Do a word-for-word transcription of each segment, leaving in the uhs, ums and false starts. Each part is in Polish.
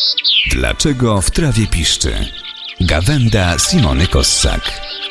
Dlaczego w trawie piszczy? Gawenda Simony Kossak.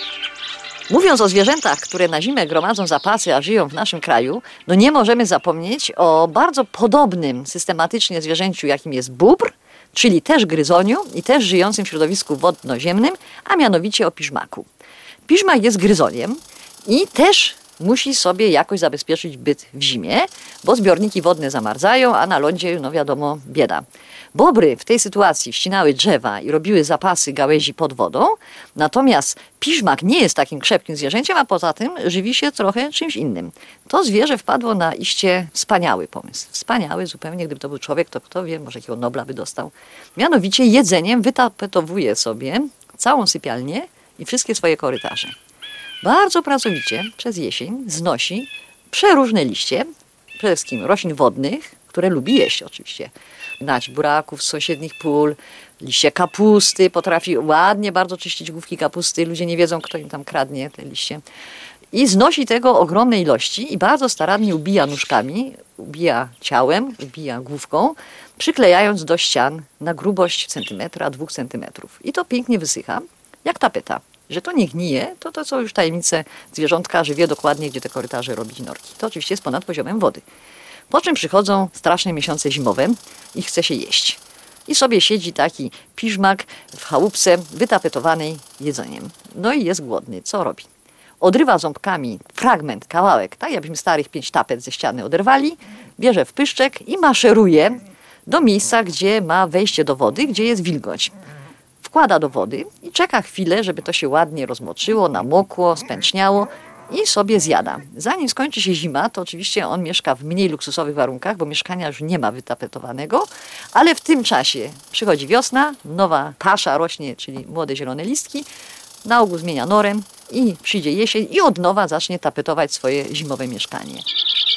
Mówiąc o zwierzętach, które na zimę gromadzą zapasy, a żyją w naszym kraju, no nie możemy zapomnieć o bardzo podobnym systematycznie zwierzęciu, jakim jest bóbr, czyli też gryzoniu i też żyjącym w środowisku wodnoziemnym, a mianowicie o piżmaku. Piżmak jest gryzoniem i też musi sobie jakoś zabezpieczyć byt w zimie, bo zbiorniki wodne zamarzają, a na lądzie, no wiadomo, bieda. Bobry w tej sytuacji ścinały drzewa i robiły zapasy gałęzi pod wodą, natomiast piżmak nie jest takim krzepkim zwierzęciem, a poza tym żywi się trochę czymś innym. To zwierzę wpadło na iście wspaniały pomysł. Wspaniały zupełnie, gdyby to był człowiek, to kto wie, może jakiego Nobla by dostał. Mianowicie jedzeniem wytapetowuje sobie całą sypialnię i wszystkie swoje korytarze. Bardzo pracowicie przez jesień znosi przeróżne liście, przede wszystkim roślin wodnych, które lubi jeść oczywiście. Nać buraków z sąsiednich pól, liście kapusty, potrafi ładnie bardzo czyścić główki kapusty. Ludzie nie wiedzą, kto im tam kradnie te liście. I znosi tego ogromne ilości i bardzo starannie ubija nóżkami, ubija ciałem, ubija główką, przyklejając do ścian na grubość centymetra, dwóch centymetrów. I to pięknie wysycha, jak tapeta. Że to nie gnije, to to są już tajemnice zwierzątka, że wie dokładnie, gdzie te korytarze robić norki. To oczywiście jest ponad poziomem wody. Po czym przychodzą straszne miesiące zimowe i chce się jeść. I sobie siedzi taki piżmak w chałupce wytapetowanej jedzeniem. No i jest głodny. Co robi? Odrywa ząbkami fragment, kawałek, tak jakbyśmy starych pięć tapet ze ściany oderwali, bierze w pyszczek i maszeruje do miejsca, gdzie ma wejście do wody, gdzie jest wilgoć. Wkłada do wody i czeka chwilę, żeby to się ładnie rozmoczyło, namokło, spęczniało i sobie zjada. Zanim skończy się zima, to oczywiście on mieszka w mniej luksusowych warunkach, bo mieszkania już nie ma wytapetowanego, ale w tym czasie przychodzi wiosna, nowa pasza rośnie, czyli młode zielone listki, na ogół zmienia norem i przyjdzie jesień i od nowa zacznie tapetować swoje zimowe mieszkanie.